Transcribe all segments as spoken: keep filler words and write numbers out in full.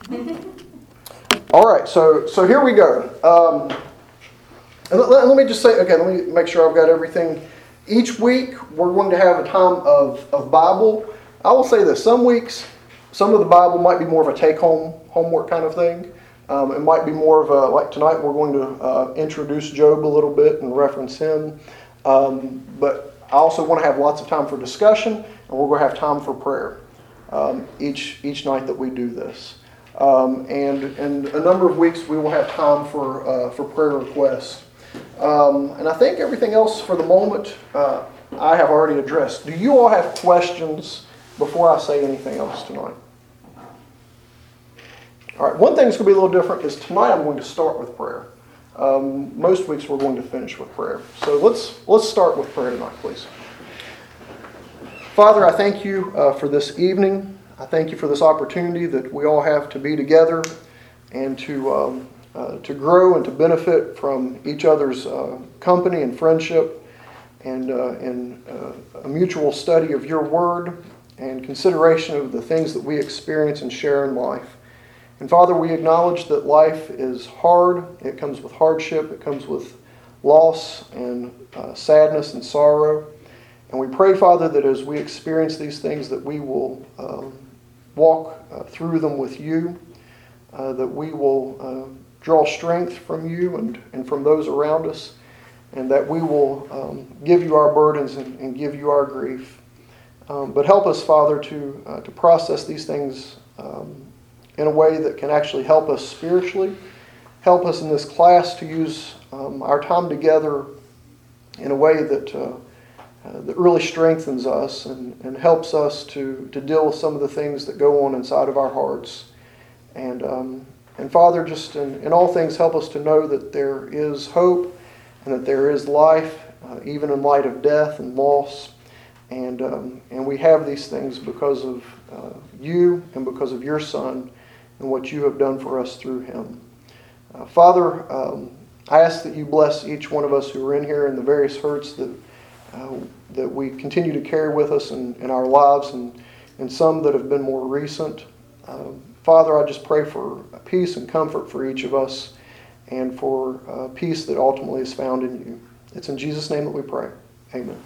All right, so so here we go. Um, and let, let me just say, okay, let me make sure I've got everything. Each week, we're going to have a time of, of Bible. I will say this, some weeks, some of the Bible might be more of a take-home, homework kind of thing. Um, it might be more of a, like tonight, we're going to uh, introduce Job a little bit and reference him. Um, but I also want to have lots of time for discussion, and we're going to have time for prayer um, each each night that we do this. Um, and in a number of weeks, we will have time for uh, for prayer requests. Um, and I think everything else for the moment uh, I have already addressed. Do you all have questions before I say anything else tonight? All right, one thing that's going to be a little different is tonight I'm going to start with prayer. Um, most weeks we're going to finish with prayer. So let's let's start with prayer tonight, please. Father, I thank you uh, for this evening. I thank you for this opportunity that we all have to be together and to um, uh, to grow and to benefit from each other's uh, company and friendship and, uh, and uh, a mutual study of your word and consideration of the things that we experience and share in life. And Father, we acknowledge that life is hard. It comes with hardship. It comes with loss and uh, sadness and sorrow. And we pray, Father, that as we experience these things, that we will um, walk uh, through them with you, uh, that we will uh, draw strength from you and, and from those around us, and that we will um, give you our burdens and, and give you our grief. Um, but help us, Father, to, uh, to process these things um, in a way that can actually help us spiritually, help us in this class to use um, our time together in a way that uh, uh, that really strengthens us and, and helps us to, to deal with some of the things that go on inside of our hearts. And um, and Father, just in, in all things, help us to know that there is hope and that there is life, uh, even in light of death and loss. And um, and we have these things because of uh, you and because of your Son and what you have done for us through him. Uh, Father, um, I ask that you bless each one of us who are in here and the various hurts that uh, that we continue to carry with us in, in our lives and, and some that have been more recent. Uh, Father, I just pray for peace and comfort for each of us and for uh, peace that ultimately is found in you. It's in Jesus' name that we pray. Amen.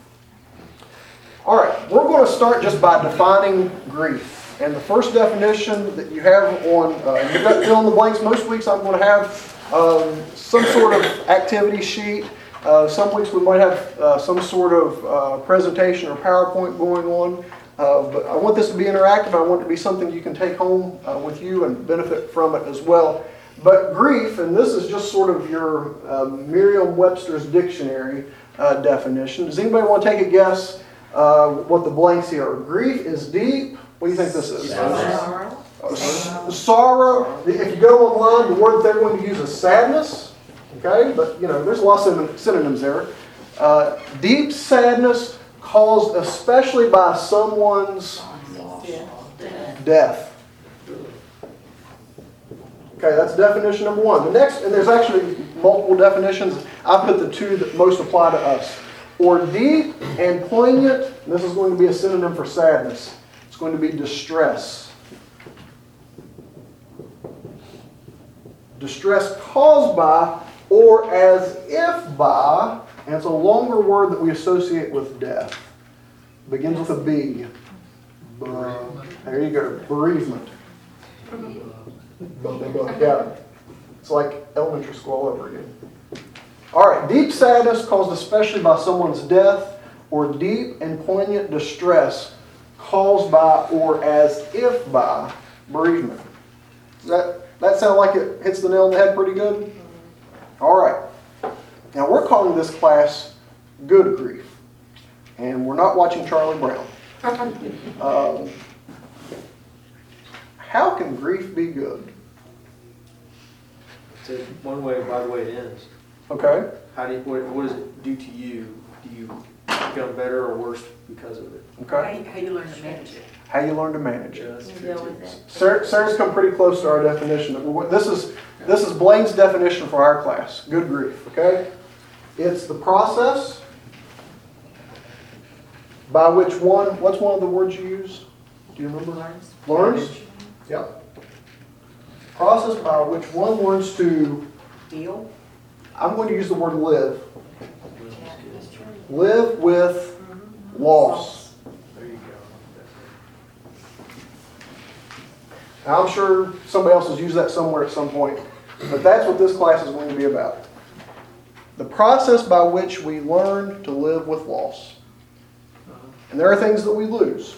All right, we're going to start just by defining grief. And the first definition that you have on, uh, you've got fill in the blanks. Most weeks I'm going to have um, some sort of activity sheet. Uh, some weeks we might have uh, some sort of uh, presentation or PowerPoint going on. Uh, but I want this to be interactive. I want it to be something you can take home uh, with you and benefit from it as well. But grief, and this is just sort of your uh, Merriam-Webster's dictionary uh, definition. Does anybody want to take a guess uh, what the blanks here are? Grief is deep. What do you think this is? Sorrow. Uh, sorrow. If you go online, the word they're going to use is sadness. Okay, but you know, there's lots of synonyms there. Uh, deep sadness caused especially by someone's death. Okay, that's definition number one. The next, and there's actually multiple definitions. I put the two that most apply to us. Or deep and poignant, and this is going to be a synonym for sadness. It's going to be distress. Distress caused by or as if by, and it's a longer word that we associate with death. It begins with a B. Ber- there you go, bereavement. Yeah, it's like elementary school all over again. All right, deep sadness caused especially by someone's death, or deep and poignant distress caused by or as if by bereavement. Does that, that sound like it hits the nail on the head pretty good? All right. Now we're calling this class Good Grief. And we're not watching Charlie Brown. Um, how can grief be good? It's a, one way, by the way it ends. Okay. How do you, what, what does it do to you? Do you become better or worse because of it? Okay. How, how you learn to manage it. How you learn to manage it. Yeah, that's You true deal too. with it. Sarah, Sarah's come pretty close to our definition. This is this is Blaine's definition for our class. Good grief. Okay. It's the process by which one. What's one of the words you use? Do you remember? Learns. Learns. Yep. process by which one learns to, Deal? I'm going to use the word live. Live with loss. There you go. Now, I'm sure somebody else has used that somewhere at some point, but that's what this class is going to be about. The process by which we learn to live with loss. And there are things that we lose.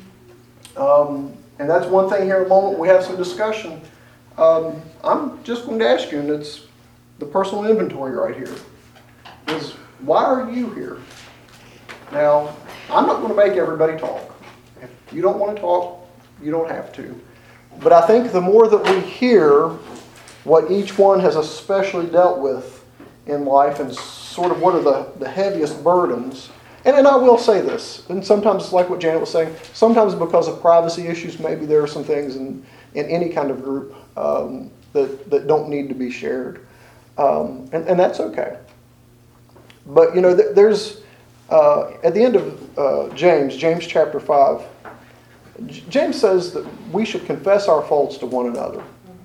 Um, and that's one thing here in a moment. We have some discussion. Um, I'm just going to ask you, and it's the personal inventory right here, is why are you here? Now, I'm not going to make everybody talk. If you don't want to talk, you don't have to. But I think the more that we hear what each one has especially dealt with in life and sort of what are the, the heaviest burdens, and, and I will say this, and sometimes like what Janet was saying, sometimes because of privacy issues, maybe there are some things in, in any kind of group um, that, that don't need to be shared. Um, and, and that's okay. But, you know, th- there's, uh, at the end of uh, James, James chapter five, J- James says that we should confess our faults to one another.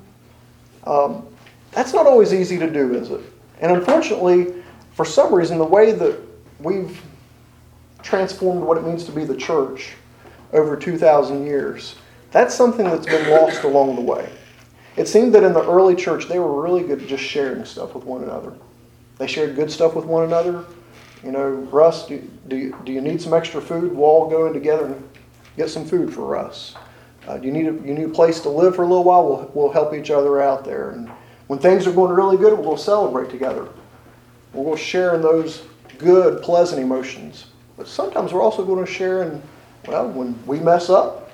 Um, that's not always easy to do, is it? And unfortunately, for some reason, the way that we've transformed what it means to be the church over two thousand years, that's something that's been lost along the way. It seemed that in the early church, they were really good at just sharing stuff with one another. They shared good stuff with one another. You know, Russ, do, do, you, do you need some extra food? We'll all go in together and get some food for Russ. Uh, do you need a, you need a place to live for a little while? We'll, we'll help each other out there. And when things are going really good, we'll celebrate together. We'll go share in those good, pleasant emotions. But sometimes we're also going to share in, well, when we mess up,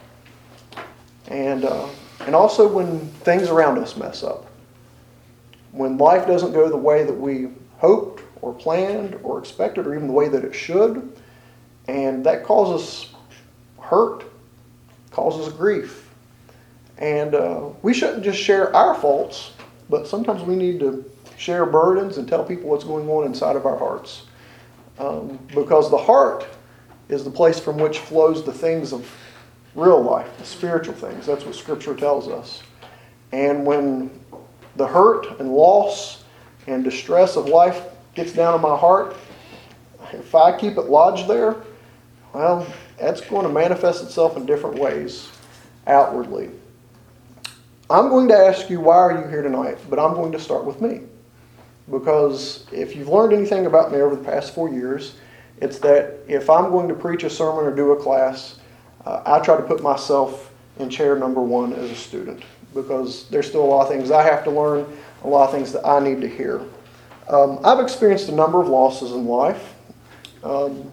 and uh, and also when things around us mess up. When life doesn't go the way that we hoped or planned or expected, or even the way that it should, and that causes hurt, causes grief. And uh, we shouldn't just share our faults, but sometimes we need to share burdens and tell people what's going on inside of our hearts. Um, because the heart is the place from which flows the things of real life, the spiritual things. That's what Scripture tells us. And when the hurt and loss and distress of life gets down in my heart, if I keep it lodged there, well, that's going to manifest itself in different ways outwardly. I'm going to ask you, why are you here tonight? But I'm going to start with me. Because if you've learned anything about me over the past four years, it's that if I'm going to preach a sermon or do a class, uh, I try to put myself in chair number one as a student. Because there's still a lot of things I have to learn, a lot of things that I need to hear. Um, I've experienced a number of losses in life. Um,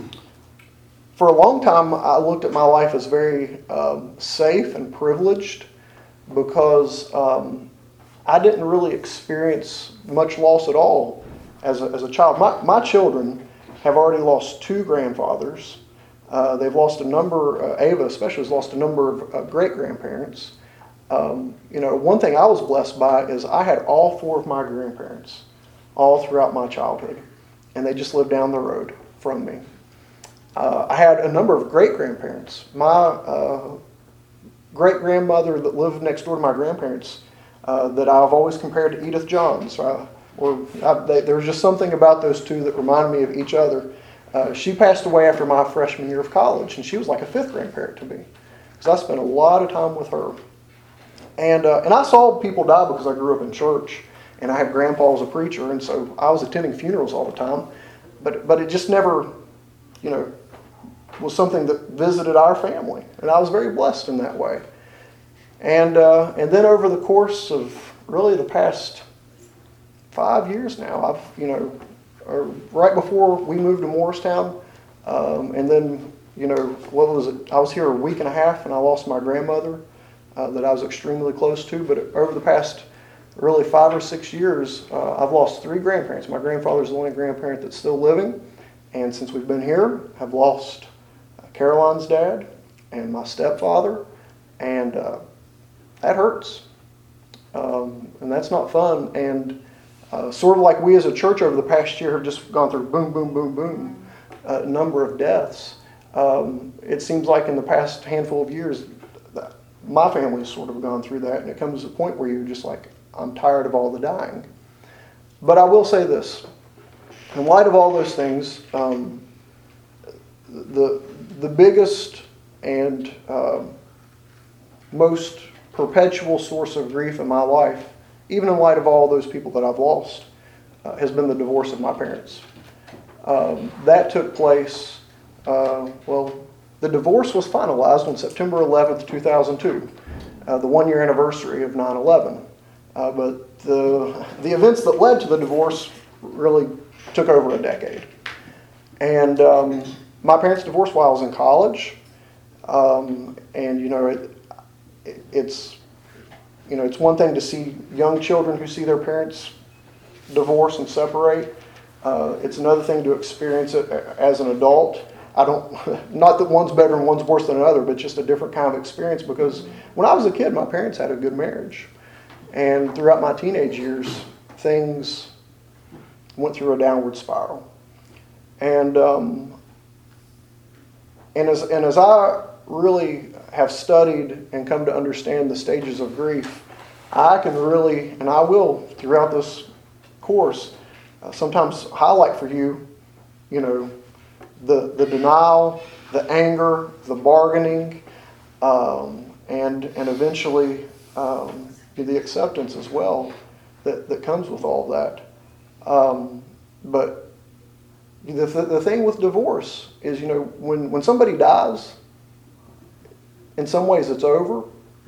for a long time, I looked at my life as very um, safe and privileged because um, I didn't really experience much loss at all as a, as a child. My, my children have already lost two grandfathers. Uh, they've lost a number, uh, Ava especially has lost a number of uh, great-grandparents. Um, you know, one thing I was blessed by is I had all four of my grandparents all throughout my childhood, and they just lived down the road from me. Uh, I had a number of great-grandparents. My uh, great-grandmother that lived next door to my grandparents uh, that I've always compared to Edith Johns. Uh, or I, they, there was just something about those two that reminded me of each other. Uh, she passed away after my freshman year of college, and she was like a fifth grandparent to me because I spent a lot of time with her. And uh, and I saw people die because I grew up in church, and I had grandpa as a preacher, and so I was attending funerals all the time. But but it just never, you know, was something that visited our family, and I was very blessed in that way. And uh, and then over the course of really the past five years now, I've you know, or right before we moved to Morristown, um, and then you know what was it? I was here a week and a half, and I lost my grandmother uh, that I was extremely close to. But over the past really five or six years, uh, I've lost three grandparents. My grandfather's the only grandparent that's still living, and since we've been here, I've lost Caroline's dad and my stepfather, and uh, that hurts, um, and that's not fun. And uh, sort of like we as a church over the past year have just gone through boom, boom, boom, boom, a number of deaths. Um, it seems like in the past handful of years, my family's sort of gone through that, and it comes to a point where you're just like, I'm tired of all the dying. But I will say this, in light of all those things, um, the the biggest and uh, most perpetual source of grief in my life, even in light of all those people that I've lost, uh, has been the divorce of my parents. Um, that took place, uh, well, the divorce was finalized on September eleventh, two thousand two, uh, the one-year anniversary of nine eleven. Uh, but the, the events that led to the divorce really took over a decade. And um, my parents divorced while I was in college. Um, and, you know, it, it, it's, you know, it's one thing to see young children who see their parents divorce and separate. Uh, it's another thing to experience it as an adult. I don't, not that one's better and one's worse than another, but just a different kind of experience, because when I was a kid, my parents had a good marriage. And throughout my teenage years, things went through a downward spiral. And um, and as and as I really have studied and come to understand the stages of grief, I can really, and I will throughout this course, uh, sometimes highlight for you, you know, the the denial, the anger, the bargaining, um, and and eventually um, the acceptance as well that, that comes with all that. Um, but the, the thing with divorce is, you know, when, when somebody dies, in some ways it's over.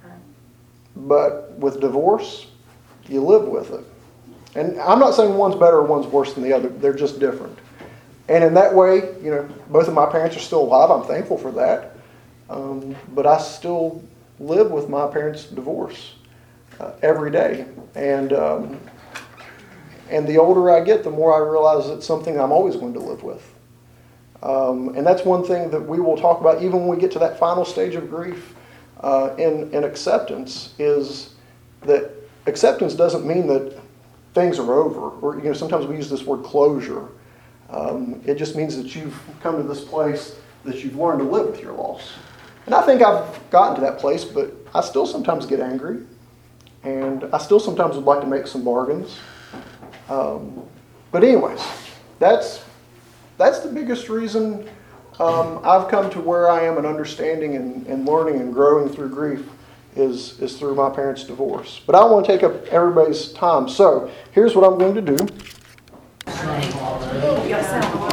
But with divorce, you live with it. And I'm not saying one's better or one's worse than the other. They're just different. And in that way, you know, both of my parents are still alive. I'm thankful for that. Um, but I still live with my parents' divorce uh, every day. And um, and the older I get, the more I realize it's something I'm always going to live with. Um, and that's one thing that we will talk about even when we get to that final stage of grief uh, in, in acceptance, is that acceptance doesn't mean that things are over. Or, you know, sometimes we use this word closure. Um, it just means that you've come to this place that you've learned to live with your loss. And I think I've gotten to that place, but I still sometimes get angry. And I still sometimes would like to make some bargains. Um, but anyways, that's that's the biggest reason um, I've come to where I am in understanding and, and learning and growing through grief is, is through my parents' divorce. But I don't want to take up everybody's time. So here's what I'm going to do.